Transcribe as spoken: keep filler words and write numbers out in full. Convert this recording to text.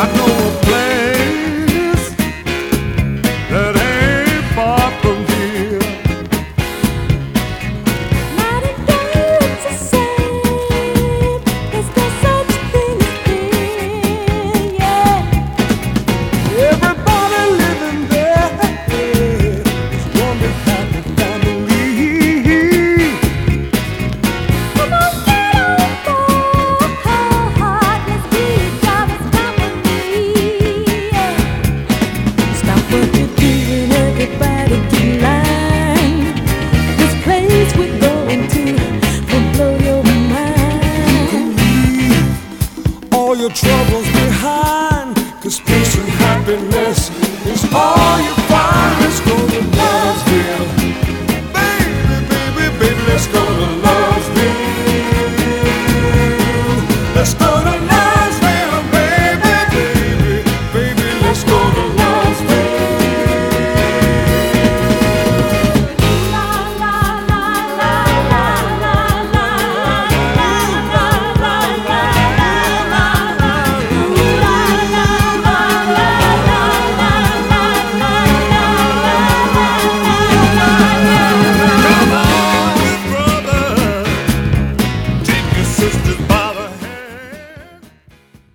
I know a place that ain't far from here. Night and day it's the same. There's no such thing as fear, yeah. Everybody living there is one big happy family. Come on, get on board. Let's be each other's company, yeah. Stop what you're doing, everybody get in line. This place we're going to will blow your mind. Leave all your troubles behind, 'cause peace and happiness is all you find. Let's go to